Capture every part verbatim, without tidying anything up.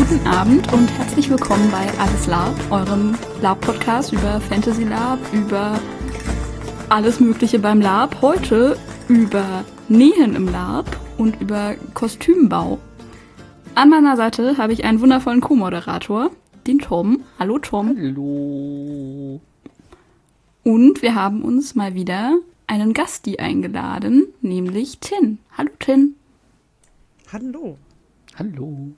Guten Abend und herzlich willkommen bei Alles Lab, eurem Lab-Podcast über Fantasy Lab, über alles Mögliche beim Lab. Heute über Nähen im Lab und über Kostümbau. An meiner Seite habe ich einen wundervollen Co-Moderator, den Tom. Hallo Tom. Hallo. Und wir haben uns mal wieder einen Gasti eingeladen, nämlich Tin. Hallo Tin. Hallo. Hallo.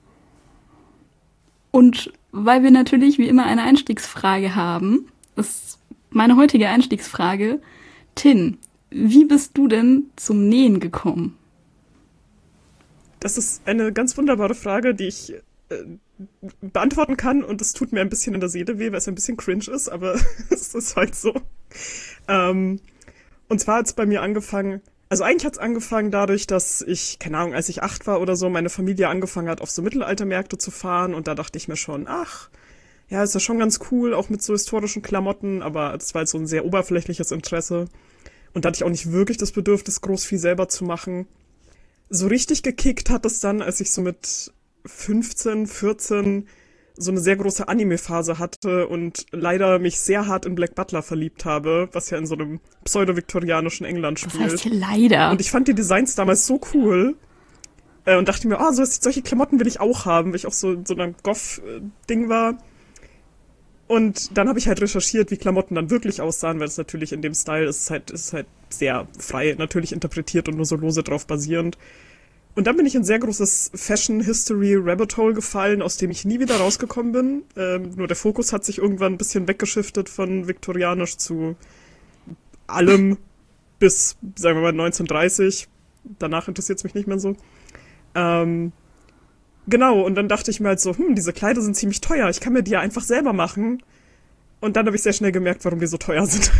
Und weil wir natürlich wie immer eine Einstiegsfrage haben, ist meine heutige Einstiegsfrage: Tin, wie bist du denn zum Nähen gekommen? Das ist eine ganz wunderbare Frage, die ich äh, beantworten kann, und es tut mir ein bisschen in der Seele weh, weil es ein bisschen cringe ist, aber es ist halt so. Ähm, und zwar hat es bei mir angefangen, also eigentlich hat es angefangen dadurch, dass ich, keine Ahnung, als ich acht war oder so, meine Familie angefangen hat, auf so Mittelaltermärkte zu fahren, und da dachte ich mir schon, ach, ja, ist ja schon ganz cool, auch mit so historischen Klamotten, aber es war halt so ein sehr oberflächliches Interesse, und da hatte ich auch nicht wirklich das Bedürfnis, groß viel selber zu machen. So richtig gekickt hat es dann, als ich so mit fünfzehn, vierzehn so eine sehr große Anime-Phase hatte und leider mich sehr hart in Black Butler verliebt habe, was ja in so einem pseudo-viktorianischen England spielt. Das heißt hier leider. Und ich fand die Designs damals so cool äh, und dachte mir, ah, so, solche Klamotten will ich auch haben, weil ich auch so in so einem Goth-Ding war. Und dann habe ich halt recherchiert, wie Klamotten dann wirklich aussahen, weil es natürlich in dem Style ist halt, ist halt sehr frei natürlich interpretiert und nur so lose drauf basierend. Und dann bin ich in ein sehr großes Fashion-History-Rabbit Hole gefallen, aus dem ich nie wieder rausgekommen bin. Ähm, nur der Fokus hat sich irgendwann ein bisschen weggeschiftet von viktorianisch zu allem bis, sagen wir mal, neunzehnhundertdreißig. Danach interessiert es mich nicht mehr so. Ähm, genau, und dann dachte ich mir halt so, hm, diese Kleider sind ziemlich teuer, ich kann mir die ja einfach selber machen. Und dann habe ich sehr schnell gemerkt, warum die so teuer sind.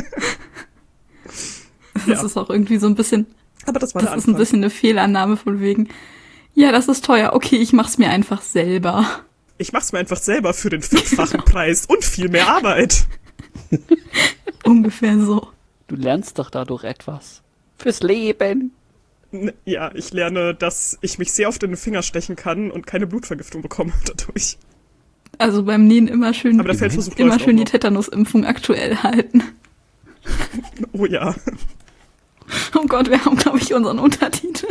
Das ja. ist auch irgendwie so ein bisschen... Aber das war Das der ist ein Anfang. bisschen eine Fehlannahme von wegen, ja, das ist teuer, okay, ich mach's mir einfach selber. Ich mach's mir einfach selber für den fünffachen Preis und viel mehr Arbeit. Ungefähr so. Du lernst doch dadurch etwas. Fürs Leben. N- Ja, ich lerne, dass ich mich sehr oft in den Finger stechen kann und keine Blutvergiftung bekomme dadurch. Also beim Nähen immer schön, Aber der Feldversuch immer läuft schön auch die noch. Tetanusimpfung aktuell halten. Oh ja. Oh Gott, wir haben, glaube ich, unseren Untertitel.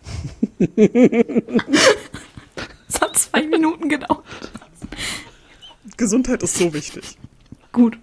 Es hat zwei Minuten gedauert. Gesundheit ist so wichtig. Gut.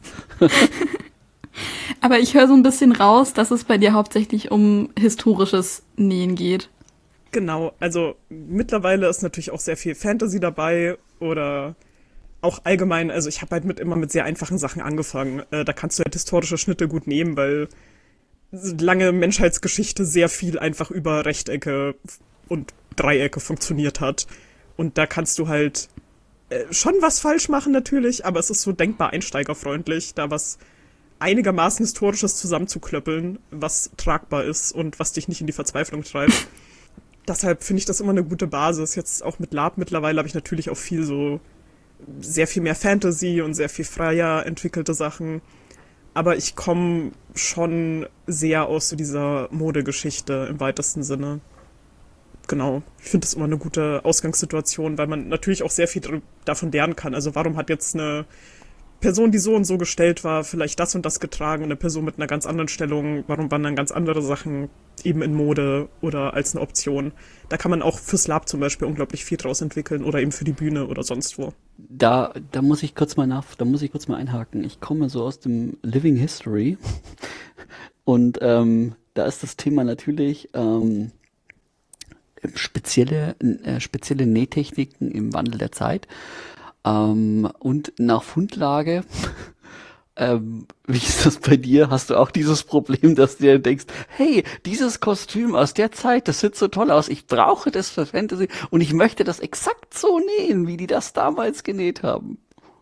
Aber ich höre so ein bisschen raus, dass es bei dir hauptsächlich um historisches Nähen geht. Genau, also mittlerweile ist natürlich auch sehr viel Fantasy dabei oder auch allgemein, also ich habe halt mit immer mit sehr einfachen Sachen angefangen. Äh, da kannst du halt historische Schnitte gut nehmen, weil lange Menschheitsgeschichte sehr viel einfach über Rechtecke und Dreiecke funktioniert hat. Und da kannst du halt äh, schon was falsch machen natürlich, aber es ist so denkbar einsteigerfreundlich, da was einigermaßen Historisches zusammenzuklöppeln, was tragbar ist und was dich nicht in die Verzweiflung treibt. Deshalb finde ich das immer eine gute Basis. Jetzt auch mit Lab mittlerweile habe ich natürlich auch viel so, sehr viel mehr Fantasy und sehr viel freier entwickelte Sachen. Aber ich komme schon sehr aus so dieser Modegeschichte im weitesten Sinne. Genau, ich finde das immer eine gute Ausgangssituation, weil man natürlich auch sehr viel dr- davon lernen kann. Also warum hat jetzt eine Person, die so und so gestellt war, vielleicht das und das getragen, und eine Person mit einer ganz anderen Stellung, warum waren dann ganz andere Sachen eben in Mode oder als eine Option. Da kann man auch fürs Lab zum Beispiel unglaublich viel draus entwickeln oder eben für die Bühne oder sonst wo. Da, da muss ich kurz mal nach, da muss ich kurz mal einhaken. Ich komme so aus dem Living History und ähm, da ist das Thema natürlich ähm, spezielle, äh, spezielle Nähtechniken im Wandel der Zeit. Ähm, und nach Fundlage, ähm, wie ist das bei dir? Hast du auch dieses Problem, dass du dir denkst, hey, dieses Kostüm aus der Zeit, das sieht so toll aus, ich brauche das für Fantasy und ich möchte das exakt so nähen, wie die das damals genäht haben?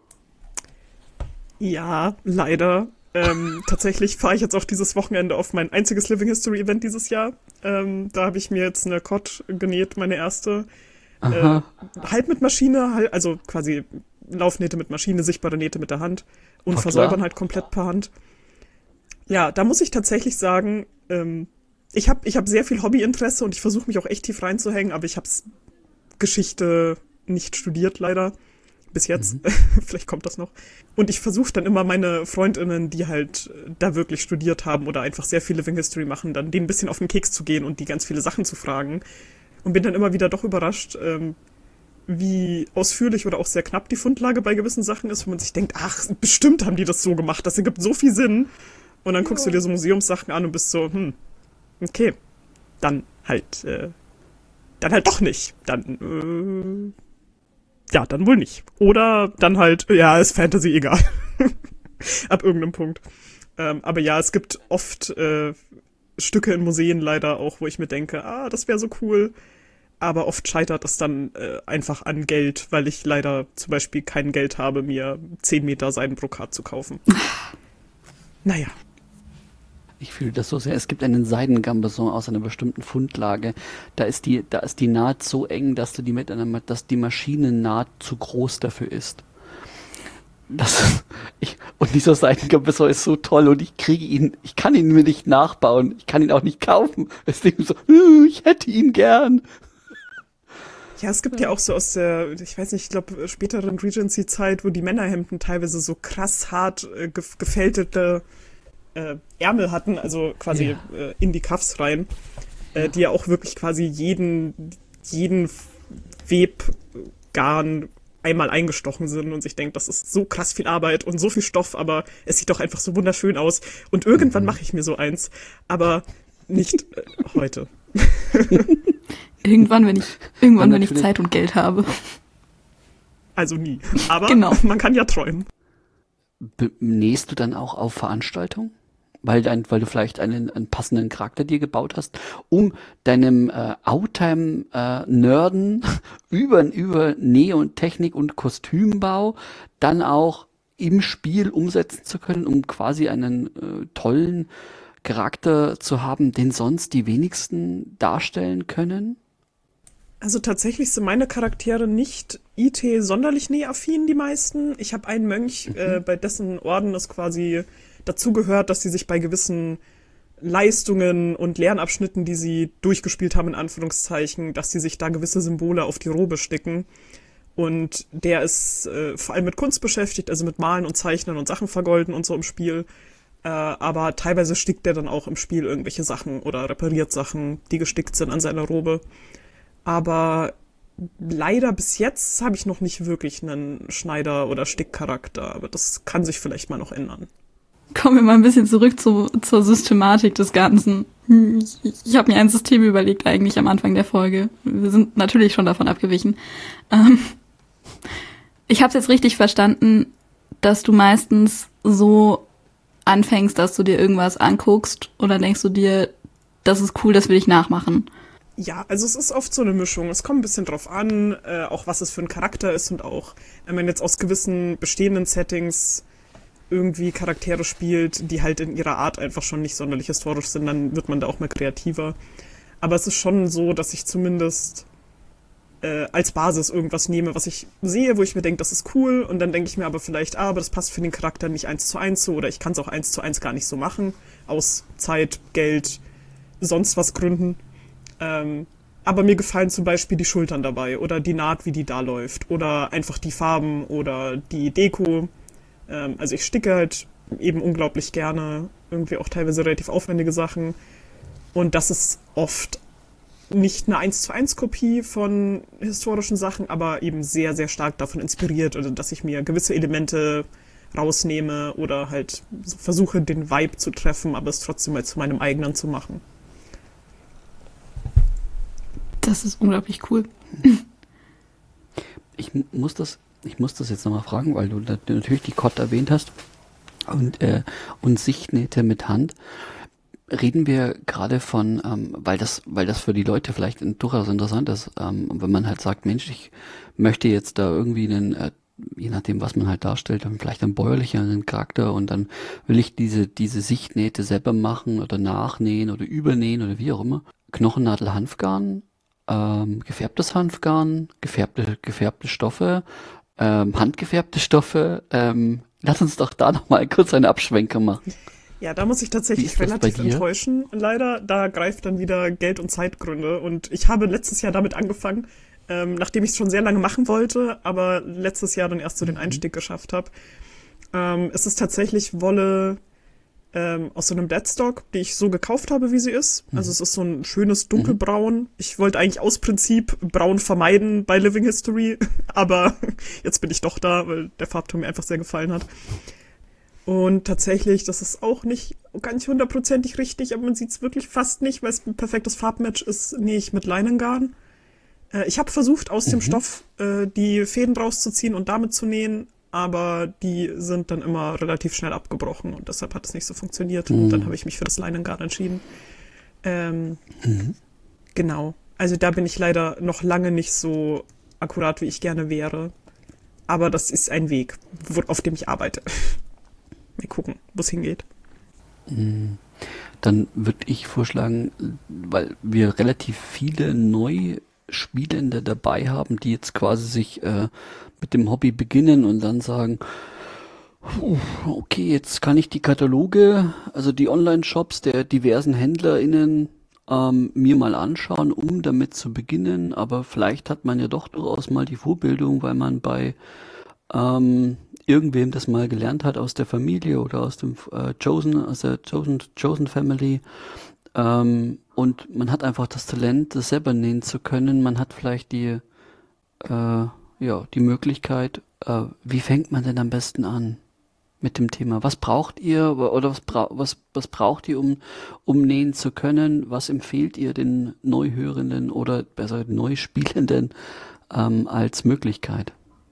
Ja, leider. Ähm, tatsächlich fahre ich jetzt auch dieses Wochenende auf mein einziges Living History Event dieses Jahr. Ähm, da habe ich mir jetzt eine Cot genäht, meine erste. Äh, halb mit Maschine, halb, also quasi Laufnähte mit Maschine, sichtbare Nähte mit der Hand und Voll versäubern klar. halt komplett per Hand. Ja, da muss ich tatsächlich sagen, ähm, ich habe ich hab sehr viel Hobbyinteresse und ich versuche mich auch echt tief reinzuhängen, aber ich habe Geschichte nicht studiert, leider. Bis jetzt. Mhm. Vielleicht kommt das noch. Und ich versuche dann immer meine FreundInnen, die halt da wirklich studiert haben oder einfach sehr viel Living History machen, dann denen ein bisschen auf den Keks zu gehen und die ganz viele Sachen zu fragen. Und bin dann immer wieder doch überrascht, ähm, wie ausführlich oder auch sehr knapp die Fundlage bei gewissen Sachen ist, wo man sich denkt, ach, bestimmt haben die das so gemacht, das ergibt so viel Sinn. Und dann guckst du dir so Museumssachen an und bist so, hm, okay, dann halt, äh, dann halt doch nicht. Dann, äh, ja, dann wohl nicht. Oder dann halt, ja, ist Fantasy egal. Ab irgendeinem Punkt. Ähm, aber ja, es gibt oft äh, Stücke in Museen leider auch, wo ich mir denke, ah, das wäre so cool. Aber oft scheitert das dann äh, einfach an Geld, weil ich leider zum Beispiel kein Geld habe, mir zehn Meter Seidenbrokat zu kaufen. Naja. Ich fühle das so sehr. Es gibt einen Seidengambeson aus einer bestimmten Fundlage. Da ist die, da ist die Naht so eng, dass du die mit einer, dass die Maschinennaht zu groß dafür ist. Das, ich, und dieser Seidengambeson ist so toll und ich kriege ihn, ich kann ihn mir nicht nachbauen. Ich kann ihn auch nicht kaufen. Es ist eben so, ich hätte ihn gern. Ja, es gibt ja auch so aus der, ich weiß nicht, ich glaube späteren Regency-Zeit, wo die Männerhemden teilweise so krass hart äh, ge- gefältete äh, Ärmel hatten, also quasi Ja. äh, in die Cuffs rein, äh, die ja auch wirklich quasi jeden, jeden Webgarn einmal eingestochen sind und sich denkt, das ist so krass viel Arbeit und so viel Stoff, aber es sieht doch einfach so wunderschön aus. Und irgendwann Mhm. mache ich mir so eins, aber nicht äh, heute. Irgendwann, wenn ich, irgendwann, Und wenn ich natürlich- Zeit und Geld habe. Also nie. Aber Genau. man kann ja träumen. Be- Nähst du dann auch auf Veranstaltungen? Weil, dein, weil du vielleicht einen, einen passenden Charakter dir gebaut hast, um deinem äh, Outtime-Nerden über, über Näh- und Technik und Kostümbau dann auch im Spiel umsetzen zu können, um quasi einen äh, tollen Charakter zu haben, den sonst die wenigsten darstellen können? Also tatsächlich sind meine Charaktere nicht I T sonderlich nähaffin, die meisten. Ich habe einen Mönch, Mhm. äh, bei dessen Orden es quasi dazu gehört, dass sie sich bei gewissen Leistungen und Lernabschnitten, die sie durchgespielt haben, in Anführungszeichen, dass sie sich da gewisse Symbole auf die Robe sticken. Und der ist äh, vor allem mit Kunst beschäftigt, also mit Malen und Zeichnen und Sachen vergolden und so im Spiel. Äh, aber teilweise stickt er dann auch im Spiel irgendwelche Sachen oder repariert Sachen, die gestickt sind an seiner Robe. Aber leider bis jetzt habe ich noch nicht wirklich einen Schneider- oder Stickcharakter. Aber das kann sich vielleicht mal noch ändern. Kommen wir mal ein bisschen zurück zu, zur Systematik des Ganzen. Hm, Ich, ich habe mir ein System überlegt eigentlich am Anfang der Folge. Wir sind natürlich schon davon abgewichen. Ähm, ich habe es jetzt richtig verstanden, dass du meistens so anfängst, dass du dir irgendwas anguckst oder denkst du dir, das ist cool, das will ich nachmachen. Ja, also es ist oft so eine Mischung. Es kommt ein bisschen drauf an, äh, auch was es für ein Charakter ist und auch, wenn man jetzt aus gewissen bestehenden Settings irgendwie Charaktere spielt, die halt in ihrer Art einfach schon nicht sonderlich historisch sind, dann wird man da auch mal kreativer. Aber es ist schon so, dass ich zumindest äh, als Basis irgendwas nehme, was ich sehe, wo ich mir denke, das ist cool, und dann denke ich mir aber vielleicht, ah, aber das passt für den Charakter nicht eins zu eins so, oder ich kann es auch eins zu eins gar nicht so machen, aus Zeit, Geld, sonst was Gründen. Ähm, aber mir gefallen zum Beispiel die Schultern dabei oder die Naht, wie die da läuft, oder einfach die Farben oder die Deko. Ähm, also ich sticke halt eben unglaublich gerne, irgendwie auch teilweise relativ aufwendige Sachen, und das ist oft nicht eine eins zu eins Kopie von historischen Sachen, aber eben sehr, sehr stark davon inspiriert, oder dass ich mir gewisse Elemente rausnehme oder halt so versuche, den Vibe zu treffen, aber es trotzdem mal zu meinem eigenen zu machen. Das ist unglaublich cool. Ich muss das, ich muss das jetzt nochmal fragen, weil du da- natürlich die Cod erwähnt hast und, äh, und Sichtnähte mit Hand. Reden wir gerade von, ähm, weil das, weil das für die Leute vielleicht durchaus interessant ist, ähm, wenn man halt sagt, Mensch, ich möchte jetzt da irgendwie einen, äh, je nachdem, was man halt darstellt, dann vielleicht einen bäuerlicheren Charakter, und dann will ich diese, diese Sichtnähte selber machen oder nachnähen oder übernähen oder wie auch immer. Knochennadel, Hanfgarn, ähm, gefärbtes Hanfgarn, gefärbte, gefärbte Stoffe, ähm, handgefärbte Stoffe. Ähm, lass uns doch da nochmal kurz eine Abschwenker machen. Ja, da muss ich Wie tatsächlich ist das relativ bei dir? enttäuschen. Leider, da greift dann wieder Geld- und Zeitgründe. Und ich habe letztes Jahr damit angefangen, ähm, nachdem ich es schon sehr lange machen wollte, aber letztes Jahr dann erst so den Einstieg geschafft habe. Ähm, es ist tatsächlich Wolle ähm, aus so einem Deadstock, die ich so gekauft habe, wie sie ist. Also es ist so ein schönes Dunkelbraun. Ich wollte eigentlich aus Prinzip Braun vermeiden bei Living History, aber jetzt bin ich doch da, weil der Farbton mir einfach sehr gefallen hat. Und tatsächlich, das ist auch nicht gar nicht hundertprozentig richtig, aber man sieht es wirklich fast nicht, weil es ein perfektes Farbmatch ist, nähe ich mit Leinengarn. Äh, ich habe versucht, aus mhm. dem Stoff äh, die Fäden rauszuziehen und damit zu nähen, aber die sind dann immer relativ schnell abgebrochen und deshalb hat es nicht so funktioniert. Mhm. Und dann habe ich mich für das Leinengarn entschieden. Ähm, mhm. Genau. Also da bin ich leider noch lange nicht so akkurat, wie ich gerne wäre. Aber das ist ein Weg, wo, auf dem ich arbeite. Mal gucken, wo es hingeht. Dann würde ich vorschlagen, weil wir relativ viele Neuspielende dabei haben, die jetzt quasi sich äh, mit dem Hobby beginnen und dann sagen, okay, jetzt kann ich die Kataloge, also die Online-Shops der diversen HändlerInnen ähm, mir mal anschauen, um damit zu beginnen, aber vielleicht hat man ja doch durchaus mal die Vorbildung, weil man bei ähm, irgendwem das mal gelernt hat aus der Familie oder aus dem äh, Chosen, aus der Chosen, Chosen Family. Ähm, und man hat einfach das Talent, das selber nähen zu können. Man hat vielleicht die, äh, ja, die Möglichkeit, äh, wie fängt man denn am besten an mit dem Thema? Was braucht ihr oder was, bra- was, was braucht ihr, um, um nähen zu können? Was empfehlt ihr den Neuhörenden oder besser Neuspielenden ähm, als Möglichkeit?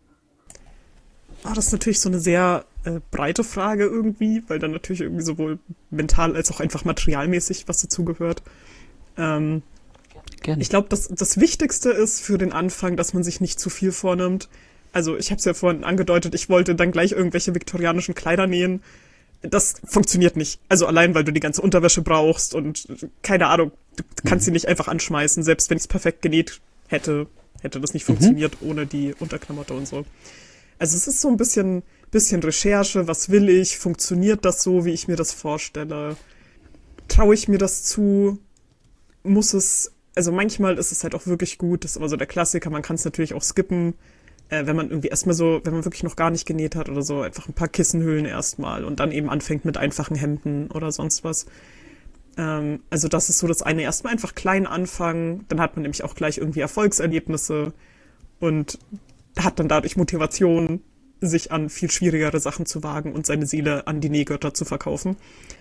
Oh, das ist natürlich so eine sehr äh, breite Frage irgendwie, weil dann natürlich irgendwie sowohl mental als auch einfach materialmäßig was dazugehört. Ähm, ich glaube, das, das Wichtigste ist für den Anfang, dass man sich nicht zu viel vornimmt. Also ich habe es ja vorhin angedeutet, ich wollte dann gleich irgendwelche viktorianischen Kleider nähen. Das funktioniert nicht. Also allein, weil du die ganze Unterwäsche brauchst und keine Ahnung, du kannst sie nicht einfach anschmeißen. Selbst wenn ich es perfekt genäht hätte, hätte das nicht funktioniert mhm. ohne die Unterklamotte und so. Also es ist so ein bisschen, bisschen Recherche, was will ich, funktioniert das so, wie ich mir das vorstelle, traue ich mir das zu, muss es, also manchmal ist es halt auch wirklich gut, das ist aber so der Klassiker, man kann es natürlich auch skippen, äh, wenn man irgendwie erstmal so, wenn man wirklich noch gar nicht genäht hat oder so, einfach ein paar Kissenhüllen erstmal und dann eben anfängt mit einfachen Hemden oder sonst was. Ähm, also das ist so das eine, erstmal einfach klein anfangen, dann hat man nämlich auch gleich irgendwie Erfolgserlebnisse und hat dann dadurch Motivation, sich an viel schwierigere Sachen zu wagen und seine Seele an die Nähgötter zu verkaufen.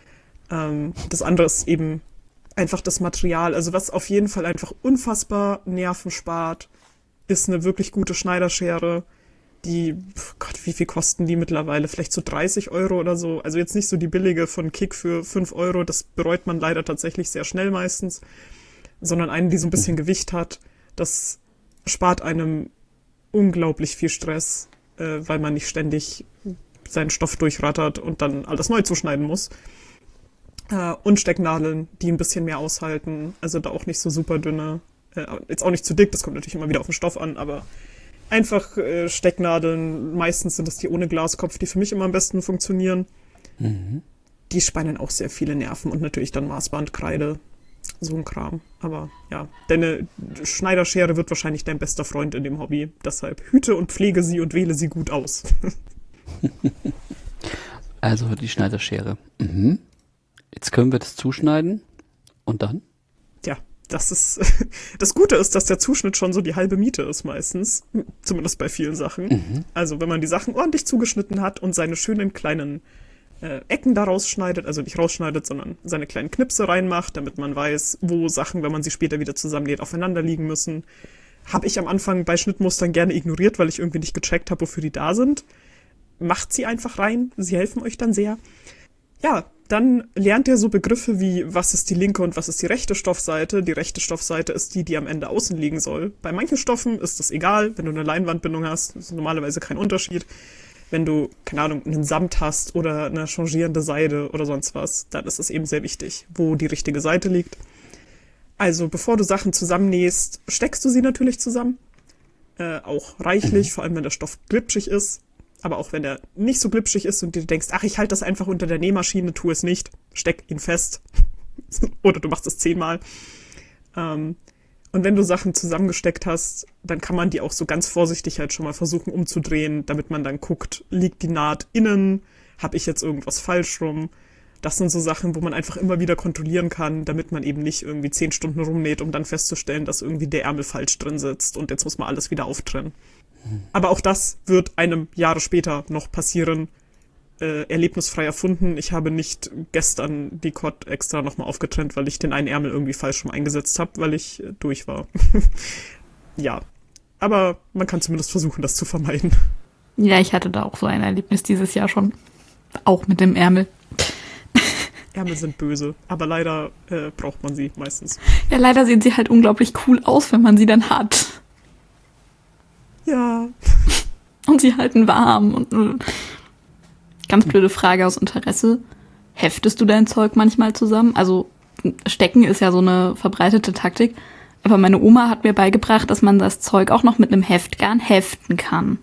Ähm, das andere ist eben einfach das Material. Also was auf jeden Fall einfach unfassbar Nerven spart, ist eine wirklich gute Schneiderschere. Die, Gott, wie viel kosten die mittlerweile? Vielleicht so dreißig Euro oder so. Also jetzt nicht so die billige von Kick für fünf Euro. Das bereut man leider tatsächlich sehr schnell meistens. Sondern eine, die so ein bisschen Gewicht hat. Das spart einem unglaublich viel Stress, äh, weil man nicht ständig seinen Stoff durchrattert und dann alles neu zuschneiden muss. Äh, und Stecknadeln, die ein bisschen mehr aushalten, also da auch nicht so super dünne, äh, jetzt auch nicht zu dick, das kommt natürlich immer wieder auf den Stoff an, aber einfach äh, Stecknadeln, meistens sind das die ohne Glaskopf, die für mich immer am besten funktionieren. Mhm. Die spannen auch sehr viele Nerven und natürlich dann Maßband, Kreide, so ein Kram. Aber ja, deine Schneiderschere wird wahrscheinlich dein bester Freund in dem Hobby. Deshalb hüte und pflege sie und wähle sie gut aus. Also die Schneiderschere. Mhm. Jetzt können wir das zuschneiden. Und dann? Ja, das ist das Gute ist, dass der Zuschnitt schon so die halbe Miete ist meistens. Zumindest bei vielen Sachen. Mhm. Also wenn man die Sachen ordentlich zugeschnitten hat und seine schönen kleinen Äh, Ecken da rausschneidet, also nicht rausschneidet, sondern seine kleinen Knipse reinmacht, damit man weiß, wo Sachen, wenn man sie später wieder zusammennäht, aufeinander liegen müssen. Habe ich am Anfang bei Schnittmustern gerne ignoriert, weil ich irgendwie nicht gecheckt habe, wofür die da sind. Macht sie einfach rein, sie helfen euch dann sehr. Ja, dann lernt ihr so Begriffe wie, was ist die linke und was ist die rechte Stoffseite. Die rechte Stoffseite ist die, die am Ende außen liegen soll. Bei manchen Stoffen ist das egal, wenn du eine Leinwandbindung hast, ist normalerweise kein Unterschied. Wenn du, keine Ahnung, einen Samt hast oder eine changierende Seide oder sonst was, dann ist es eben sehr wichtig, wo die richtige Seite liegt. Also, bevor du Sachen zusammennähst, steckst du sie natürlich zusammen. Äh, auch reichlich, mhm. vor allem wenn der Stoff glitschig ist. Aber auch wenn er nicht so glitschig ist und du denkst, ach, ich halte das einfach unter der Nähmaschine, tu es nicht. Steck ihn fest. Oder du machst es zehnmal. Ähm, Und wenn du Sachen zusammengesteckt hast, dann kann man die auch so ganz vorsichtig halt schon mal versuchen umzudrehen, damit man dann guckt, liegt die Naht innen, habe ich jetzt irgendwas falsch rum? Das sind so Sachen, wo man einfach immer wieder kontrollieren kann, damit man eben nicht irgendwie zehn Stunden rumnäht, um dann festzustellen, dass irgendwie der Ärmel falsch drin sitzt und jetzt muss man alles wieder auftrennen. Mhm. Aber auch das wird einem Jahre später noch passieren, äh, erlebnisfrei erfunden. Ich habe nicht gestern die Cod extra nochmal aufgetrennt, weil ich den einen Ärmel irgendwie falsch rum eingesetzt habe, weil ich äh, durch war. Ja, aber man kann zumindest versuchen, das zu vermeiden. Ja, ich hatte da auch so ein Erlebnis dieses Jahr schon. Auch mit dem Ärmel. Ärmel sind böse, aber leider äh, braucht man sie meistens. Ja, leider sehen sie halt unglaublich cool aus, wenn man sie dann hat. Ja. Und sie halten warm. Und äh, ganz blöde Frage aus Interesse. Heftest du dein Zeug manchmal zusammen? Also stecken ist ja so eine verbreitete Taktik. Aber meine Oma hat mir beigebracht, dass man das Zeug auch noch mit einem Heftgarn heften kann.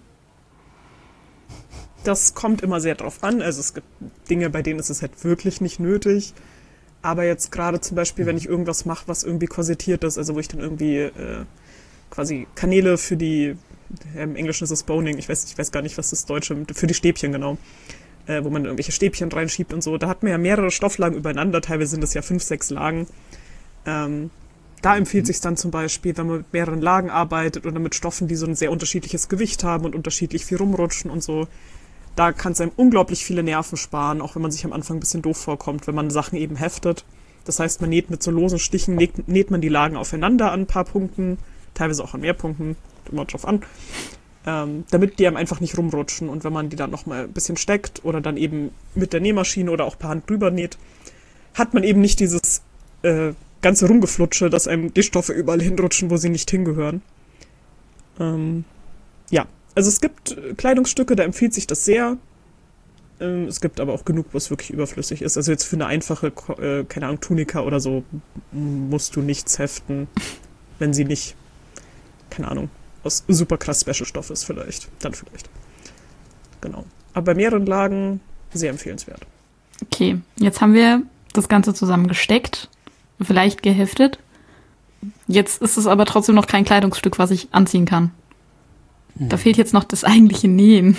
Das kommt immer sehr drauf an. Also es gibt Dinge, bei denen ist es halt wirklich nicht nötig. Aber jetzt gerade zum Beispiel, wenn ich irgendwas mache, was irgendwie korsettiert ist, also wo ich dann irgendwie äh, quasi Kanäle für die, ja, im Englischen ist es Boning, ich weiß, ich weiß gar nicht, was das Deutsche, für die Stäbchen genau, äh, wo man irgendwelche Stäbchen reinschiebt und so. Da hat man ja mehrere Stofflagen übereinander, teilweise sind das ja fünf, sechs Lagen. Ähm, da empfiehlt sich dann zum Beispiel, wenn man mit mehreren Lagen arbeitet oder mit Stoffen, die so ein sehr unterschiedliches Gewicht haben und unterschiedlich viel rumrutschen und so. Da kann es einem unglaublich viele Nerven sparen, auch wenn man sich am Anfang ein bisschen doof vorkommt, wenn man Sachen eben heftet. Das heißt, man näht mit so losen Stichen, näht, näht man die Lagen aufeinander an ein paar Punkten, teilweise auch an mehr Punkten, immer drauf an, ähm, damit die einem einfach nicht rumrutschen. Und wenn man die dann nochmal ein bisschen steckt oder dann eben mit der Nähmaschine oder auch per Hand drüber näht, hat man eben nicht dieses äh, ganze Rumgeflutsche, dass einem die Stoffe überall hinrutschen, wo sie nicht hingehören. Ähm, ja. Also es gibt Kleidungsstücke, da empfiehlt sich das sehr. Ähm, es gibt aber auch genug, wo es wirklich überflüssig ist. Also jetzt für eine einfache, äh, keine Ahnung, Tunika oder so musst du nichts heften, wenn sie nicht, keine Ahnung, aus super krass Special-Stoff ist vielleicht. Dann vielleicht. Genau. Aber bei mehreren Lagen sehr empfehlenswert. Okay, jetzt haben wir das Ganze zusammen gesteckt, vielleicht geheftet. Jetzt ist es aber trotzdem noch kein Kleidungsstück, was ich anziehen kann. Da fehlt jetzt noch das eigentliche Nähen.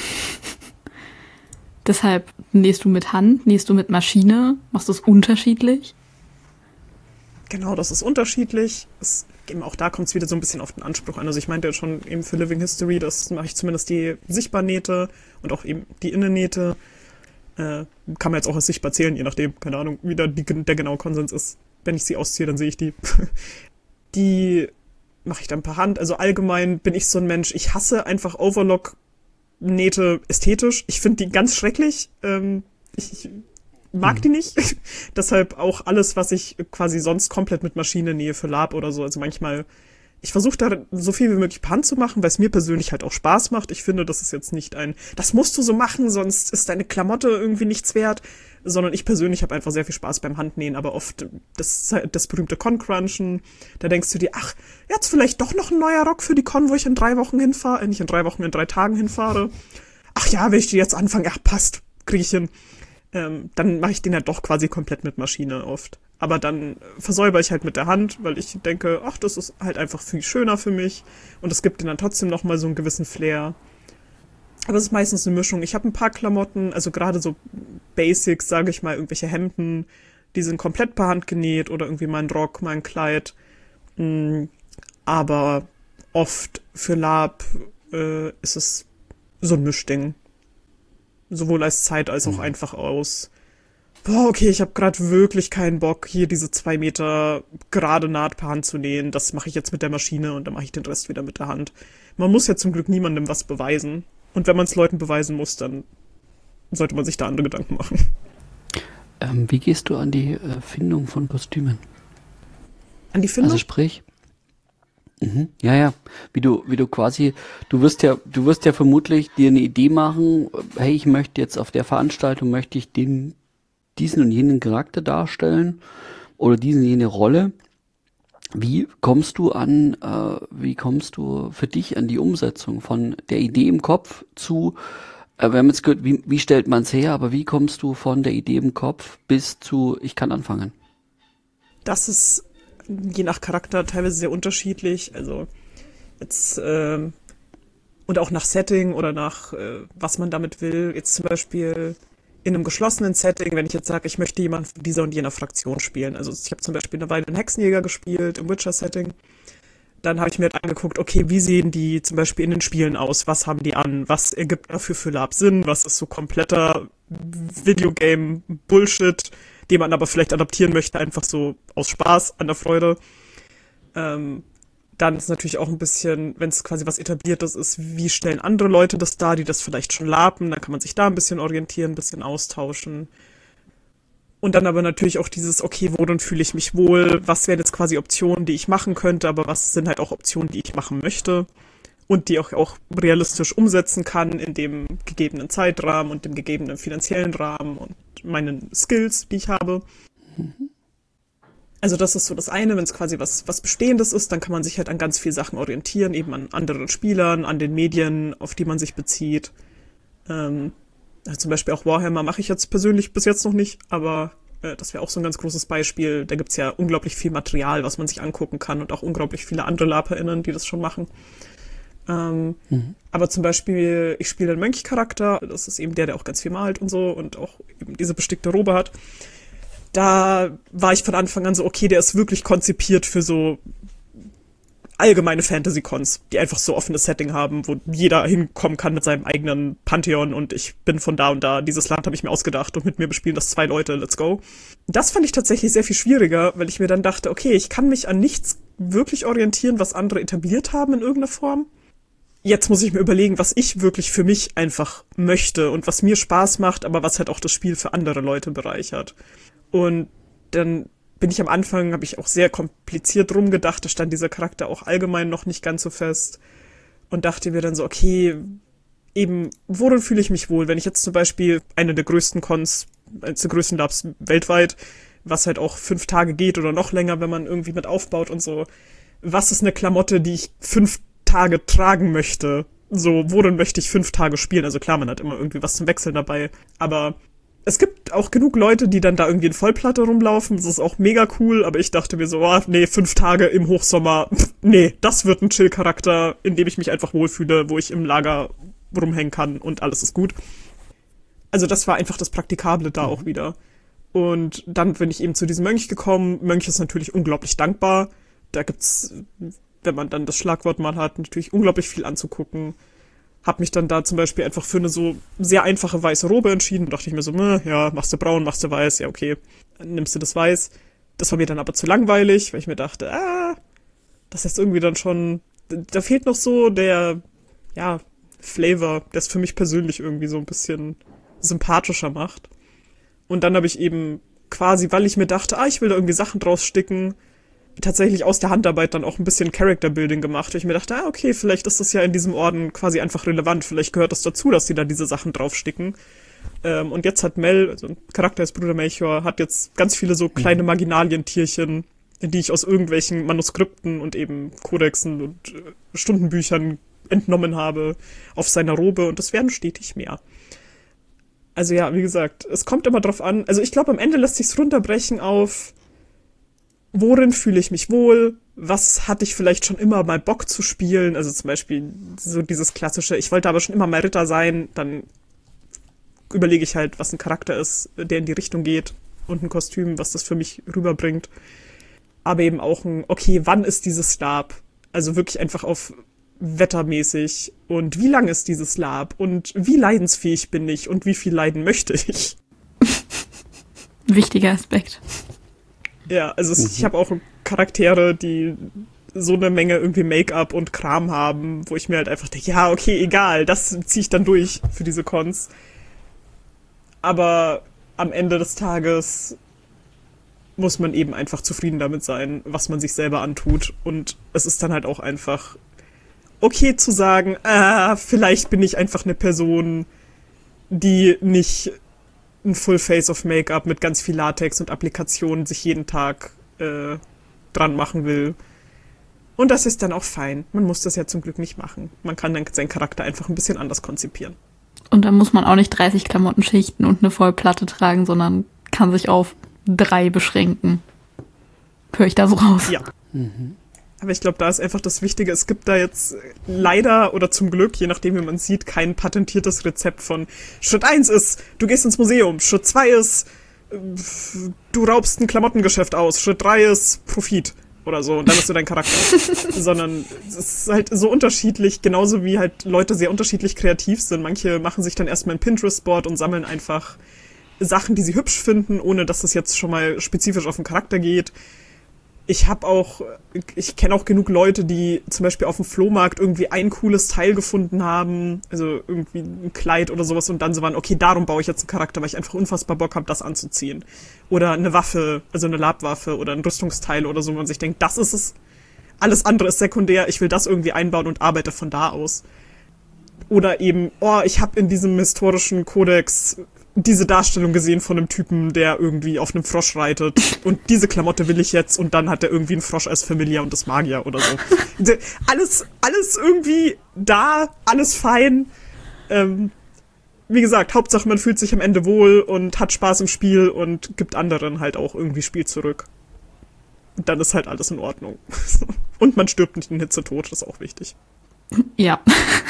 Deshalb nähst du mit Hand, nähst du mit Maschine, machst du es unterschiedlich? Genau, das ist unterschiedlich. Es, eben auch da kommt es wieder so ein bisschen auf den Anspruch an. Also ich meinte ja schon eben für Living History, das mache ich zumindest die Sichtbarnähte und auch eben die Innennähte. Äh, kann man jetzt auch als sichtbar zählen, je nachdem, keine Ahnung, wie da die, der genaue Konsens ist. Wenn ich sie ausziehe, dann sehe ich die. Die mache ich dann per Hand. Also allgemein bin ich so ein Mensch, ich hasse einfach Overlock-Nähte ästhetisch. Ich finde die ganz schrecklich. Ähm, ich, ich mag mhm. die nicht. Deshalb auch alles, was ich quasi sonst komplett mit Maschine nähe für Lab oder so. Also manchmal, ich versuche da so viel wie möglich per Hand zu machen, weil es mir persönlich halt auch Spaß macht. Ich finde, das ist jetzt nicht ein, das musst du so machen, sonst ist deine Klamotte irgendwie nichts wert. Sondern ich persönlich habe einfach sehr viel Spaß beim Handnähen, aber oft das, das berühmte Con-Crunchen, da denkst du dir, ach, jetzt vielleicht doch noch ein neuer Rock für die Con, wo ich in drei Wochen hinfahre, äh, nicht in drei Wochen, in drei Tagen hinfahre. Ach ja, wenn ich die jetzt anfange, ach, passt, krieg ich hin. Ähm, dann mache ich den ja doch quasi komplett mit Maschine oft. Aber dann versäuber ich halt mit der Hand, weil ich denke, ach, das ist halt einfach viel schöner für mich und es gibt denen dann trotzdem nochmal so einen gewissen Flair. Aber es ist meistens eine Mischung. Ich habe ein paar Klamotten, also gerade so Basics, sage ich mal, irgendwelche Hemden, die sind komplett per Hand genäht oder irgendwie mein Rock, mein Kleid. Aber oft für Lab äh, ist es so ein Mischding. Sowohl als Zeit als auch mhm. einfach aus. Boah, okay, ich habe gerade wirklich keinen Bock, hier diese zwei Meter gerade Naht per Hand zu nähen. Das mache ich jetzt mit der Maschine und dann mache ich den Rest wieder mit der Hand. Man muss ja zum Glück niemandem was beweisen. Und wenn man es Leuten beweisen muss, dann sollte man sich da andere Gedanken machen. Ähm, wie gehst du an die äh, Findung von Kostümen? An die Findung? Also sprich, mhm, ja, ja, wie du, wie du quasi, du wirst ja, du wirst ja vermutlich dir eine Idee machen, hey, ich möchte jetzt auf der Veranstaltung, möchte ich den, diesen und jenen Charakter darstellen oder diese und jene Rolle. Wie kommst du an, äh, wie kommst du für dich an die Umsetzung von der Idee im Kopf zu, äh, wir haben jetzt gehört, wie, wie stellt man es her, aber wie kommst du von der Idee im Kopf bis zu, ich kann anfangen? Das ist je nach Charakter teilweise sehr unterschiedlich. Also jetzt ähm, und auch nach Setting oder nach äh, was man damit will. Jetzt zum Beispiel in einem geschlossenen Setting, wenn ich jetzt sage, ich möchte jemanden von dieser und jener Fraktion spielen. Also ich habe zum Beispiel eine Weile einen Hexenjäger gespielt im Witcher-Setting. Dann habe ich mir halt angeguckt, okay, wie sehen die zum Beispiel in den Spielen aus? Was haben die an? Was ergibt dafür für Lab Sinn? Was ist so kompletter Videogame-Bullshit, den man aber vielleicht adaptieren möchte, einfach so aus Spaß, an der Freude. Ähm, dann ist natürlich auch ein bisschen, wenn es quasi was Etabliertes ist, wie stellen andere Leute das dar, die das vielleicht schon laben? Dann kann man sich da ein bisschen orientieren, ein bisschen austauschen. Und dann aber natürlich auch dieses, okay, worin fühle ich mich wohl? Was wären jetzt quasi Optionen, die ich machen könnte, aber was sind halt auch Optionen, die ich machen möchte? Und die auch, auch realistisch umsetzen kann in dem gegebenen Zeitrahmen und dem gegebenen finanziellen Rahmen und meinen Skills, die ich habe. Mhm. Also das ist so das eine, wenn es quasi was, was Bestehendes ist, dann kann man sich halt an ganz vielen Sachen orientieren, eben an anderen Spielern, an den Medien, auf die man sich bezieht. Ähm, also zum Beispiel auch Warhammer mache ich jetzt persönlich bis jetzt noch nicht, aber äh, das wäre auch so ein ganz großes Beispiel. Da gibt's ja unglaublich viel Material, was man sich angucken kann und auch unglaublich viele andere LARPerInnen, die das schon machen. Ähm, mhm. Aber zum Beispiel, ich spiele einen Mönchcharakter, das ist eben der, der auch ganz viel malt und so und auch eben diese bestickte Robe hat. Da war ich von Anfang an so, okay, der ist wirklich konzipiert für so allgemeine Fantasy-Cons, die einfach so offenes Setting haben, wo jeder hinkommen kann mit seinem eigenen Pantheon und ich bin von da und da, dieses Land habe ich mir ausgedacht und mit mir bespielen das zwei Leute, let's go. Das fand ich tatsächlich sehr viel schwieriger, weil ich mir dann dachte, okay, ich kann mich an nichts wirklich orientieren, was andere etabliert haben in irgendeiner Form. Jetzt muss ich mir überlegen, was ich wirklich für mich einfach möchte und was mir Spaß macht, aber was halt auch das Spiel für andere Leute bereichert. Und dann bin ich am Anfang, habe ich auch sehr kompliziert rumgedacht, da stand dieser Charakter auch allgemein noch nicht ganz so fest und dachte mir dann so, okay, eben, worin fühle ich mich wohl, wenn ich jetzt zum Beispiel eine der größten Cons, eines der größten Labs weltweit, was halt auch fünf Tage geht oder noch länger, wenn man irgendwie mit aufbaut und so, was ist eine Klamotte, die ich fünf Tage tragen möchte? So, worin möchte ich fünf Tage spielen? Also klar, man hat immer irgendwie was zum Wechseln dabei, aber es gibt auch genug Leute, die dann da irgendwie in Vollplatte rumlaufen. Das ist auch mega cool, aber ich dachte mir so, oh, nee, fünf Tage im Hochsommer, pff, nee, das wird ein Chill-Charakter, in dem ich mich einfach wohlfühle, wo ich im Lager rumhängen kann und alles ist gut. Also das war einfach das Praktikable da auch wieder. Und dann bin ich eben zu diesem Mönch gekommen. Mönch ist natürlich unglaublich dankbar. Da gibt's, wenn man dann das Schlagwort mal hat, natürlich unglaublich viel anzugucken. Hab mich dann da zum Beispiel einfach für eine so sehr einfache weiße Robe entschieden. Da dachte ich mir so, ja, machst du braun, machst du weiß, ja okay, dann nimmst du das weiß. Das war mir dann aber zu langweilig, weil ich mir dachte, ah, das ist irgendwie dann schon, da fehlt noch so der, ja, Flavor, der es für mich persönlich irgendwie so ein bisschen sympathischer macht. Und dann habe ich eben quasi, weil ich mir dachte, ah, ich will da irgendwie Sachen draus sticken, tatsächlich aus der Handarbeit dann auch ein bisschen Character-Building gemacht. Weil ich mir dachte, ah, okay, vielleicht ist das ja in diesem Orden quasi einfach relevant. Vielleicht gehört das dazu, dass sie da diese Sachen draufsticken. Ähm, und jetzt hat Mel, also ein Charakter ist Bruder Melchior, hat jetzt ganz viele so kleine Marginalientierchen, die ich aus irgendwelchen Manuskripten und eben Kodexen und äh, Stundenbüchern entnommen habe auf seiner Robe. Und das werden stetig mehr. Also ja, wie gesagt, es kommt immer drauf an. Also ich glaube, am Ende lässt sich's runterbrechen auf, worin fühle ich mich wohl? Was hatte ich vielleicht schon immer mal Bock zu spielen? Also zum Beispiel so dieses klassische, ich wollte aber schon immer mal Ritter sein, dann überlege ich halt, was ein Charakter ist, der in die Richtung geht und ein Kostüm, was das für mich rüberbringt. Aber eben auch ein, okay, wann ist dieses Lab? Also wirklich einfach auf wettermäßig und wie lang ist dieses Lab und wie leidensfähig bin ich und wie viel leiden möchte ich? Wichtiger Aspekt. Ja, also mhm. ich habe auch Charaktere, die so eine Menge irgendwie Make-up und Kram haben, wo ich mir halt einfach denke, ja, okay, egal, das ziehe ich dann durch für diese Cons. Aber am Ende des Tages muss man eben einfach zufrieden damit sein, was man sich selber antut. Und es ist dann halt auch einfach okay zu sagen, ah, vielleicht bin ich einfach eine Person, die nicht ein Full Face of Make-up mit ganz viel Latex und Applikationen sich jeden Tag äh, dran machen will. Und das ist dann auch fein. Man muss das ja zum Glück nicht machen. Man kann dann seinen Charakter einfach ein bisschen anders konzipieren. Und dann muss man auch nicht dreißig Klamottenschichten und eine Vollplatte tragen, sondern kann sich auf drei beschränken. Höre ich da so raus? Ja. Mhm. Aber ich glaube, da ist einfach das Wichtige, es gibt da jetzt leider oder zum Glück, je nachdem wie man sieht, kein patentiertes Rezept von Schritt eins ist, du gehst ins Museum, Schritt zwei ist, du raubst ein Klamottengeschäft aus, Schritt drei ist Profit oder so und dann bist du dein Charakter. Sondern es ist halt so unterschiedlich, genauso wie halt Leute sehr unterschiedlich kreativ sind. Manche machen sich dann erstmal ein Pinterest-Board und sammeln einfach Sachen, die sie hübsch finden, ohne dass es jetzt schon mal spezifisch auf den Charakter geht. Ich habe auch, ich kenne auch genug Leute, die zum Beispiel auf dem Flohmarkt irgendwie ein cooles Teil gefunden haben, also irgendwie ein Kleid oder sowas und dann so waren, okay, darum baue ich jetzt einen Charakter, weil ich einfach unfassbar Bock habe, das anzuziehen. Oder eine Waffe, also eine Labwaffe oder ein Rüstungsteil oder so, wo man sich denkt, das ist es, alles andere ist sekundär, ich will das irgendwie einbauen und arbeite von da aus. Oder eben, oh, ich habe in diesem historischen Kodex diese Darstellung gesehen von einem Typen, der irgendwie auf einem Frosch reitet und diese Klamotte will ich jetzt und dann hat er irgendwie einen Frosch als Familie und ist Magier oder so. Alles, alles irgendwie da, alles fein. Ähm, wie gesagt, Hauptsache man fühlt sich am Ende wohl und hat Spaß im Spiel und gibt anderen halt auch irgendwie Spiel zurück. Und dann ist halt alles in Ordnung. Und man stirbt nicht in Hitzetod, das ist auch wichtig. Ja.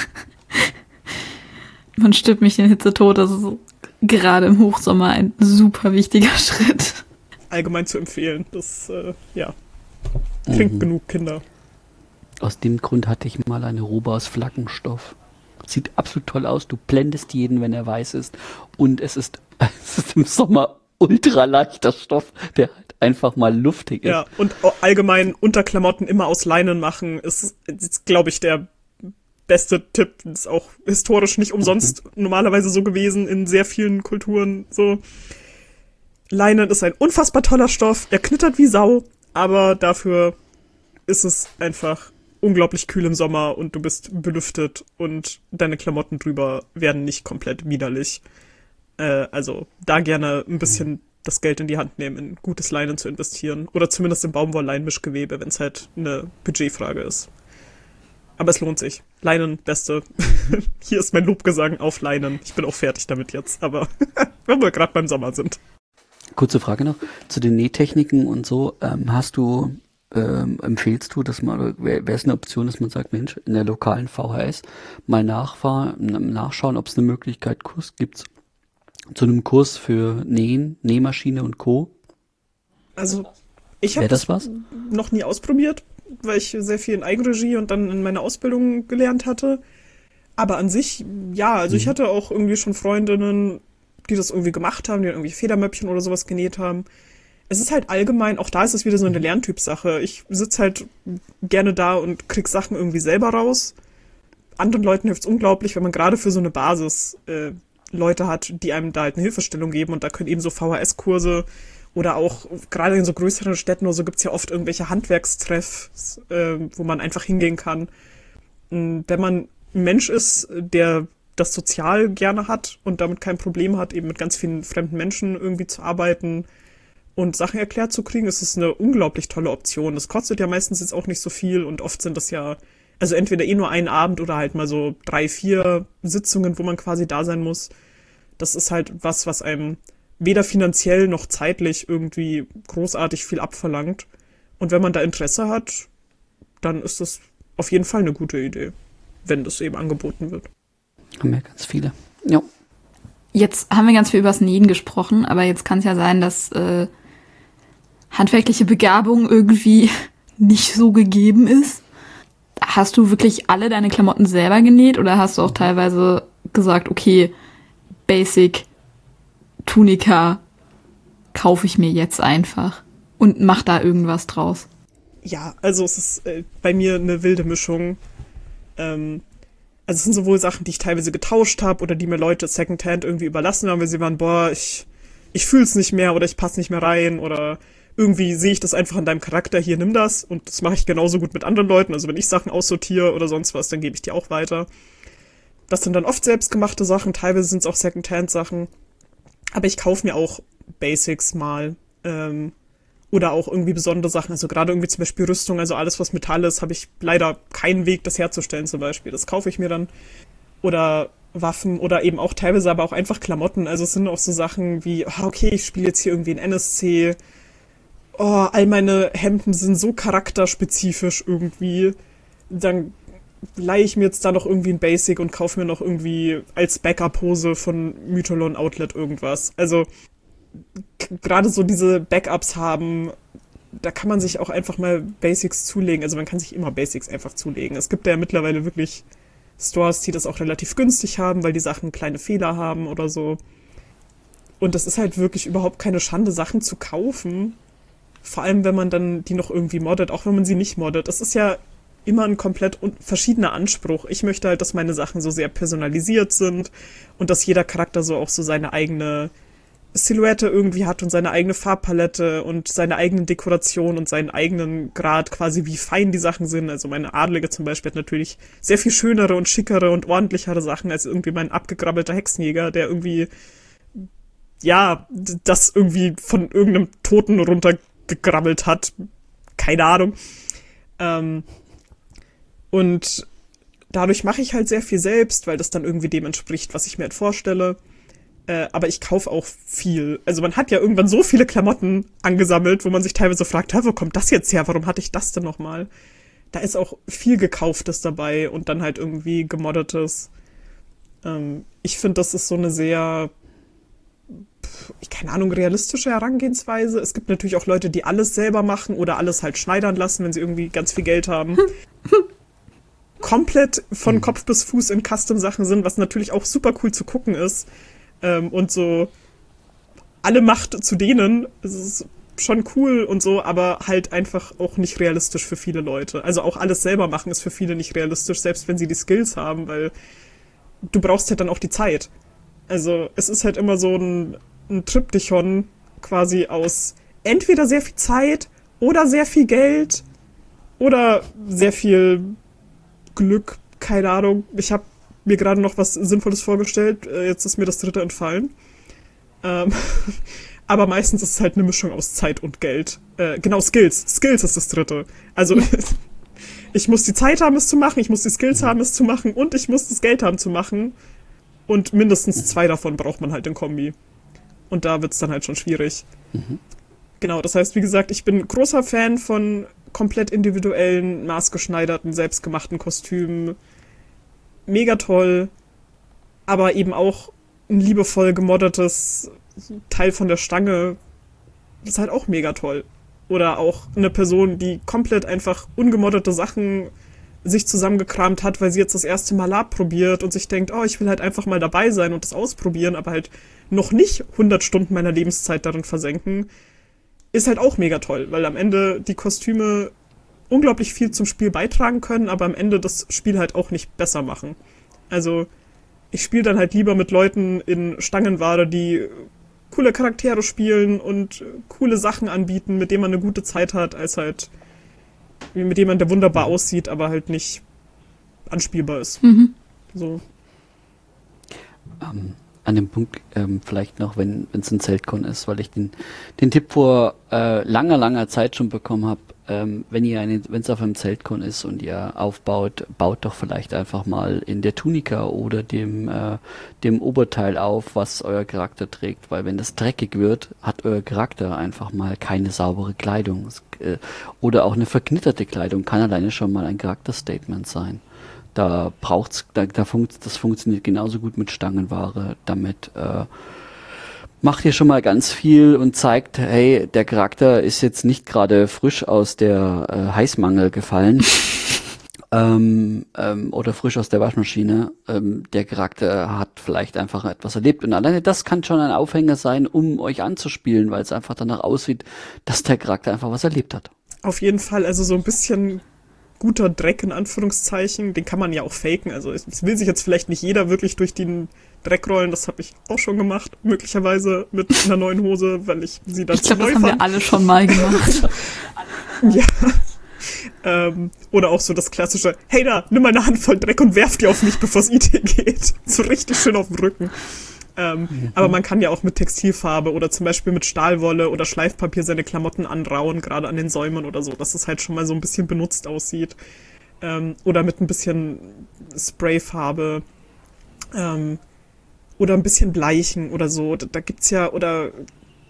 Man stirbt nicht in Hitzetod, das ist so gerade im Hochsommer ein super wichtiger Schritt. Allgemein zu empfehlen. Das, äh, ja, trinkt mhm. genug, Kinder. Aus dem Grund hatte ich mal eine Robe aus Flaggenstoff. Sieht absolut toll aus. Du blendest jeden, wenn er weiß ist. Und es ist, es ist im Sommer ultra leichter Stoff, der halt einfach mal luftig ist. Ja, und allgemein Unterklamotten immer aus Leinen machen, ist, ist glaube ich, der beste Tipp. Ist auch historisch nicht umsonst mhm. normalerweise so gewesen in sehr vielen Kulturen. So, Leinen ist ein unfassbar toller Stoff. Er knittert wie Sau, aber dafür ist es einfach unglaublich kühl im Sommer und du bist belüftet und deine Klamotten drüber werden nicht komplett widerlich. Äh, also da gerne ein bisschen mhm. das Geld in die Hand nehmen, in gutes Leinen zu investieren. Oder zumindest in Baumwoll-Leinmischgewebe, wenn es halt eine Budgetfrage ist. Aber es lohnt sich. Leinen, beste. Hier ist mein Lobgesang auf Leinen. Ich bin auch fertig damit jetzt, aber wenn wir gerade beim Sommer sind. Kurze Frage noch zu den Nähtechniken und so. Ähm, hast du, ähm, empfehlst du, dass man, wäre es eine Option, dass man sagt, Mensch, in der lokalen V H S mal nachfahren, nachschauen, ob es eine Möglichkeit Kurs gibt zu einem Kurs für Nähen, Nähmaschine und Co.? Also ich habe das was? noch nie ausprobiert, weil ich sehr viel in Eigenregie und dann in meiner Ausbildung gelernt hatte. Aber an sich, ja, also mhm. ich hatte auch irgendwie schon Freundinnen, die das irgendwie gemacht haben, die irgendwie Federmöppchen oder sowas genäht haben. Es ist halt allgemein, auch da ist es wieder so eine Lerntypsache. Ich sitze halt gerne da und krieg Sachen irgendwie selber raus. Anderen Leuten hilft es unglaublich, wenn man gerade für so eine Basis äh, Leute hat, die einem da halt eine Hilfestellung geben. Und da können eben so V H S-Kurse oder auch gerade in so größeren Städten oder so gibt's ja oft irgendwelche Handwerkstreffs, äh, wo man einfach hingehen kann. Und wenn man ein Mensch ist, der das sozial gerne hat und damit kein Problem hat, eben mit ganz vielen fremden Menschen irgendwie zu arbeiten und Sachen erklärt zu kriegen, ist es eine unglaublich tolle Option. Das kostet ja meistens jetzt auch nicht so viel und oft sind das ja, also entweder eh nur einen Abend oder halt mal so drei, vier Sitzungen, wo man quasi da sein muss. Das ist halt was, was einem weder finanziell noch zeitlich irgendwie großartig viel abverlangt. Und wenn man da Interesse hat, dann ist das auf jeden Fall eine gute Idee, wenn das eben angeboten wird. Haben wir ganz viele. Ja. Jetzt haben wir ganz viel über das Nähen gesprochen, aber jetzt kann es ja sein, dass äh, handwerkliche Begabung irgendwie nicht so gegeben ist. Hast du wirklich alle deine Klamotten selber genäht oder hast du auch teilweise gesagt, okay, Basic Tunika kaufe ich mir jetzt einfach und mach da irgendwas draus? Ja, also es ist äh, bei mir eine wilde Mischung. Ähm, also es sind sowohl Sachen, die ich teilweise getauscht habe oder die mir Leute Secondhand irgendwie überlassen haben, weil sie waren, boah, ich, ich fühl's nicht mehr oder ich passe nicht mehr rein oder irgendwie sehe ich das einfach an deinem Charakter, hier, nimm das und das mache ich genauso gut mit anderen Leuten. Also wenn ich Sachen aussortiere oder sonst was, dann gebe ich die auch weiter. Das sind dann oft selbstgemachte Sachen, teilweise sind es auch Secondhand-Sachen. Aber ich kaufe mir auch Basics mal ähm, oder auch irgendwie besondere Sachen. Also gerade irgendwie zum Beispiel Rüstung, also alles, was Metall ist, habe ich leider keinen Weg, das herzustellen zum Beispiel. Das kaufe ich mir dann. Oder Waffen oder eben auch teilweise aber auch einfach Klamotten. Also es sind auch so Sachen wie, okay, ich spiele jetzt hier irgendwie ein N S C oh, all meine Hemden sind so charakterspezifisch irgendwie, dann leihe ich mir jetzt da noch irgendwie ein Basic und kaufe mir noch irgendwie als Backup-Hose von Mytholon Outlet irgendwas. Also k- gerade so diese Backups haben, da kann man sich auch einfach mal Basics zulegen. Also man kann sich immer Basics einfach zulegen. Es gibt ja mittlerweile wirklich Stores, die das auch relativ günstig haben, weil die Sachen kleine Fehler haben oder so. Und das ist halt wirklich überhaupt keine Schande, Sachen zu kaufen. Vor allem, wenn man dann die noch irgendwie moddet, auch wenn man sie nicht moddet. Das ist ja immer ein komplett un- verschiedener Anspruch. Ich möchte halt, dass meine Sachen so sehr personalisiert sind und dass jeder Charakter so auch so seine eigene Silhouette irgendwie hat und seine eigene Farbpalette und seine eigenen Dekorationen und seinen eigenen Grad, quasi wie fein die Sachen sind. Also meine Adlige zum Beispiel hat natürlich sehr viel schönere und schickere und ordentlichere Sachen als irgendwie mein abgegrabbelter Hexenjäger, der irgendwie, ja, d- das irgendwie von irgendeinem Toten runtergegrabbelt hat. Keine Ahnung. Ähm, und dadurch mache ich halt sehr viel selbst, weil das dann irgendwie dem entspricht, was ich mir halt vorstelle. Äh, aber ich kaufe auch viel. Also man hat ja irgendwann so viele Klamotten angesammelt, wo man sich teilweise fragt, hä, wo kommt das jetzt her? Warum hatte ich das denn nochmal? Da ist auch viel Gekauftes dabei und dann halt irgendwie Gemoddetes. Ähm, ich finde, das ist so eine sehr, pf, keine Ahnung, realistische Herangehensweise. Es gibt natürlich auch Leute, die alles selber machen oder alles halt schneidern lassen, wenn sie irgendwie ganz viel Geld haben. Komplett von Kopf bis Fuß in Custom-Sachen sind, was natürlich auch super cool zu gucken ist. Ähm, und so alle Macht zu denen, es ist schon cool und so, aber halt einfach auch nicht realistisch für viele Leute. Also auch alles selber machen ist für viele nicht realistisch, selbst wenn sie die Skills haben, weil du brauchst halt dann auch die Zeit. Also es ist halt immer so ein, ein Triptychon quasi aus entweder sehr viel Zeit oder sehr viel Geld oder sehr viel Glück, keine Ahnung. Ich habe mir gerade noch was Sinnvolles vorgestellt, äh, jetzt ist mir das dritte entfallen. Ähm, aber meistens ist es halt eine Mischung aus Zeit und Geld. Äh, genau, Skills. Skills ist das dritte. Also ich muss die Zeit haben, es zu machen, ich muss die Skills haben, es zu machen und ich muss das Geld haben zu machen. Und mindestens zwei davon braucht man halt in Kombi. Und da wird's dann halt schon schwierig. Mhm. Genau, das heißt, wie gesagt, ich bin großer Fan von komplett individuellen, maßgeschneiderten, selbstgemachten Kostümen. Mega toll, aber eben auch ein liebevoll gemoddertes Teil von der Stange ist halt auch mega toll. Oder auch eine Person, die komplett einfach ungemodderte Sachen sich zusammengekramt hat, weil sie jetzt das erste Mal Lab probiert und sich denkt, oh, ich will halt einfach mal dabei sein und das ausprobieren, aber halt noch nicht hundert Stunden meiner Lebenszeit darin versenken, ist halt auch mega toll, weil am Ende die Kostüme unglaublich viel zum Spiel beitragen können, aber am Ende das Spiel halt auch nicht besser machen. Also ich spiele dann halt lieber mit Leuten in Stangenware, die coole Charaktere spielen und coole Sachen anbieten, mit denen man eine gute Zeit hat, als halt mit jemand, der wunderbar aussieht, aber halt nicht anspielbar ist. Mhm. So. Ähm, an dem Punkt ähm, vielleicht noch, wenn es ein Zeltcon ist, weil ich den, den Tipp vor äh, langer, langer Zeit schon bekommen habe, ähm, wenn ihr eine, wenn es auf einem Zeltcon ist und ihr aufbaut, baut doch vielleicht einfach mal in der Tunika oder dem, äh, dem Oberteil auf, was euer Charakter trägt, weil wenn das dreckig wird, hat euer Charakter einfach mal keine saubere Kleidung. Es, äh, oder auch eine verknitterte Kleidung kann alleine schon mal ein Charakterstatement sein. Da braucht's, da, da funkt, das funktioniert genauso gut mit Stangenware. Damit äh, macht ihr schon mal ganz viel und zeigt, hey, der Charakter ist jetzt nicht gerade frisch aus der äh, Heißmangel gefallen ähm, ähm, oder frisch aus der Waschmaschine. Ähm, der Charakter hat vielleicht einfach etwas erlebt und alleine das kann schon ein Aufhänger sein, um euch anzuspielen, weil es einfach danach aussieht, dass der Charakter einfach was erlebt hat. Auf jeden Fall, also so ein bisschen guter Dreck in Anführungszeichen, den kann man ja auch faken. Also es will sich jetzt vielleicht nicht jeder wirklich durch den Dreck rollen, das habe ich auch schon gemacht, möglicherweise mit einer neuen Hose, weil ich sie dann Ich zu glaube, neu das haben fand. wir alle schon mal gemacht. Ja. Ähm, oder auch so das klassische, hey da, nimm mal eine Handvoll Dreck und werf die auf mich, bevor es I T geht. So richtig schön auf den Rücken. Ähm, mhm. Aber man kann ja auch mit Textilfarbe oder zum Beispiel mit Stahlwolle oder Schleifpapier seine Klamotten anrauen, gerade an den Säumen oder so, dass es halt schon mal so ein bisschen benutzt aussieht. Ähm, oder mit ein bisschen Sprayfarbe. Ähm, oder ein bisschen Bleichen oder so. Da, da gibt's ja, oder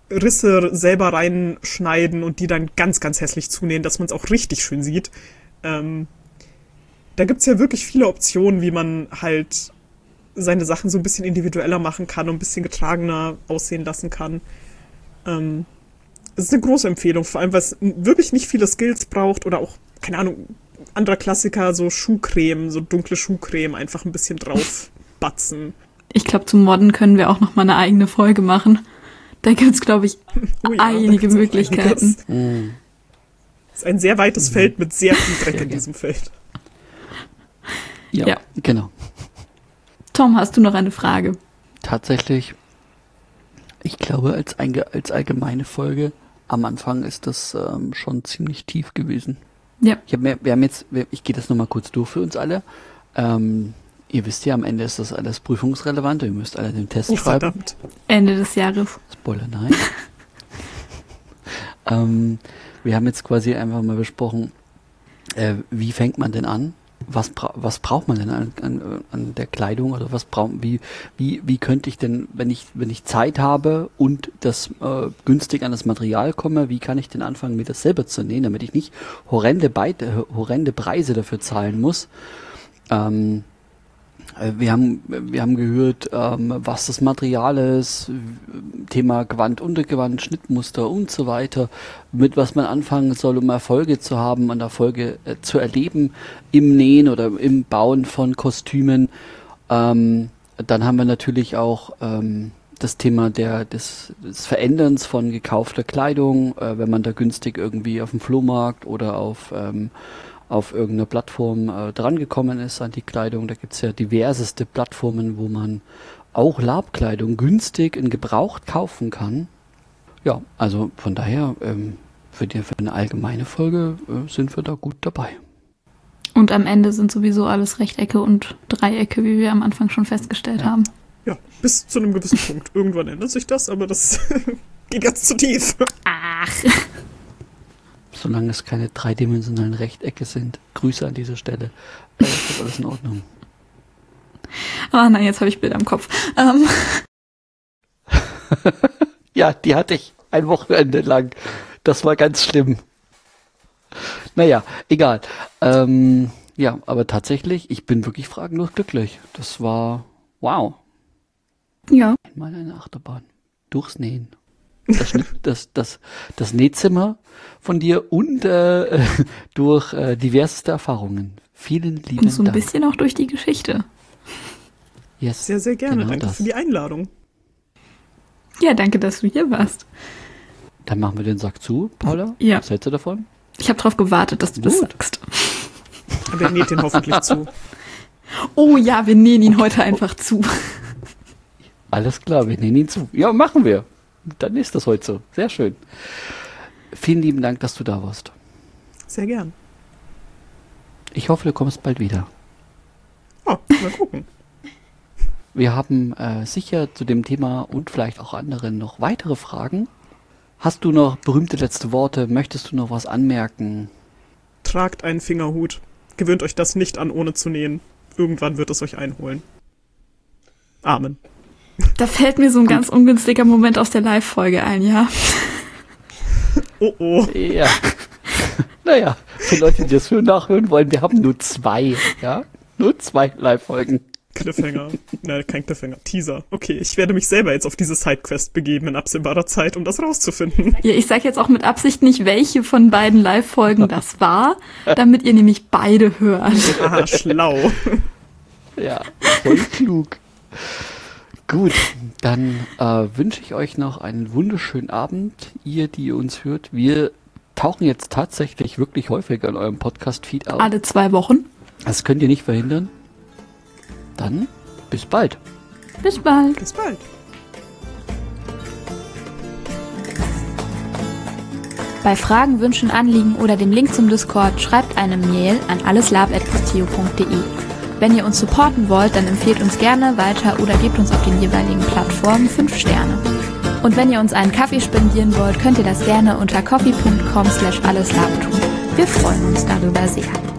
Risse selber reinschneiden und die dann ganz, ganz hässlich zunähen, dass man es auch richtig schön sieht. Ähm, da gibt's ja wirklich viele Optionen, wie man halt seine Sachen so ein bisschen individueller machen kann und ein bisschen getragener aussehen lassen kann. Ähm, es ist eine große Empfehlung, vor allem, weil es wirklich nicht viele Skills braucht oder auch, keine Ahnung, anderer Klassiker, so Schuhcreme, so dunkle Schuhcreme, einfach ein bisschen drauf batzen. Ich glaube, zum Modden können wir auch noch mal eine eigene Folge machen. Da gibt's, glaube ich, Oh ja, einige da gibt's auch Möglichkeiten. einiges. Mm. Es ist ein sehr weites Feld mit sehr viel Dreck in diesem Feld. Ja, Ja. genau. Tom, hast du noch eine Frage? Tatsächlich, ich glaube, als, einge als allgemeine Folge am Anfang ist das ähm, schon ziemlich tief gewesen. Ja. Ich hab mir, wir haben jetzt, wir, ich gehe das nochmal kurz durch für uns alle. Ähm, ihr wisst ja, am Ende ist das alles prüfungsrelevant. Ihr müsst alle den Test Oh, schreiben. verdammt. Ende des Jahres. Spoiler, nein. ähm, wir haben jetzt quasi einfach mal besprochen, äh, wie fängt man denn an? Was, bra was braucht man denn an, an, an der Kleidung oder was braucht wie wie wie könnte ich denn, wenn ich wenn ich Zeit habe und das äh, günstig an das Material komme, wie kann ich denn anfangen, mir das selber zu nähen, damit ich nicht horrende Beite, äh, horrende Preise dafür zahlen muss? Ähm, äh, wir haben wir haben gehört, ähm, was das Material ist, Thema Gewand, Untergewand, Schnittmuster und so weiter, mit was man anfangen soll, um Erfolge zu haben, an Erfolge äh, zu erleben im Nähen oder im Bauen von Kostümen. Ähm, dann haben wir natürlich auch ähm, das Thema der, des, des Veränderns von gekaufter Kleidung, äh, wenn man da günstig irgendwie auf dem Flohmarkt oder auf, ähm, auf irgendeiner Plattform äh, drangekommen ist an die Kleidung. Da gibt's ja diverseste Plattformen, wo man auch Labkleidung günstig in Gebraucht kaufen kann. Ja, also von daher, ähm, für, die, für eine allgemeine Folge äh, sind wir da gut dabei. Und am Ende sind sowieso alles Rechtecke und Dreiecke, wie wir am Anfang schon festgestellt Ja. haben. Ja, bis zu einem gewissen Punkt. Irgendwann ändert sich das, aber das geht ganz zu tief. Ach. Solange es keine dreidimensionalen Rechtecke sind. Grüße an dieser Stelle. Äh, ist das alles in Ordnung. Ah nein, jetzt habe ich Bilder im Kopf. Ähm, Ja, die hatte ich ein Wochenende lang. Das war ganz schlimm. Naja, egal. Ähm, ja, aber tatsächlich, ich bin wirklich fragenlos glücklich. Das war, wow, ja. einmal eine Achterbahn. Durchs Nähen. Das, Schnitt- das, das, das Nähzimmer von dir und äh, durch äh, diverseste Erfahrungen. Vielen lieben Und so ein Dank. bisschen auch durch die Geschichte. Yes, Sehr, sehr gerne. genau Danke das. für die Einladung. Ja, danke, dass du hier warst. Dann machen wir den Sack zu, Paula. Ja. Was hältst du davon? Ich habe darauf gewartet, dass du das Gut. sagst. Aber er näht den hoffentlich zu. Oh ja, wir nähen ihn heute einfach zu. Alles klar, wir nehmen ihn zu. Ja, machen wir. Dann ist das heute so. Sehr schön. Vielen lieben Dank, dass du da warst. Sehr gern. Ich hoffe, du kommst bald wieder. Oh, mal gucken. Wir haben äh, sicher zu dem Thema und vielleicht auch anderen noch weitere Fragen. Hast du noch berühmte letzte Worte? Möchtest du noch was anmerken? Tragt einen Fingerhut. Gewöhnt euch das nicht an, ohne zu nähen. Irgendwann wird es euch einholen. Amen. Da fällt mir so ein ganz ungünstiger Moment aus der Live-Folge ein, ja. Oh oh. Ja. Naja, für Leute, die das für nachhören wollen, wir haben nur zwei, ja? Nur zwei Live-Folgen. Cliffhanger. Nein, kein Cliffhanger. Teaser. Okay, ich werde mich selber jetzt auf diese Sidequest begeben in absehbarer Zeit, um das rauszufinden. Ja, ich sag jetzt auch mit Absicht nicht, welche von beiden Live-Folgen das war, damit ihr nämlich beide hört. Ah, schlau. Ja, voll klug. Gut, dann äh, wünsche ich euch noch einen wunderschönen Abend, ihr, die uns hört. Wir tauchen jetzt tatsächlich wirklich häufiger in eurem Podcast-Feed auf. Alle zwei Wochen. Das könnt ihr nicht verhindern. Dann bis bald. Bis bald. Bis bald. Bei Fragen, Wünschen, Anliegen oder dem Link zum Discord schreibt eine Mail an alleslab at posteo punkt de. Wenn ihr uns supporten wollt, dann empfehlt uns gerne weiter oder gebt uns auf den jeweiligen Plattformen fünf Sterne. Und wenn ihr uns einen Kaffee spendieren wollt, könnt ihr das gerne unter coffee punkt com slash alleslab tun. Wir freuen uns darüber sehr.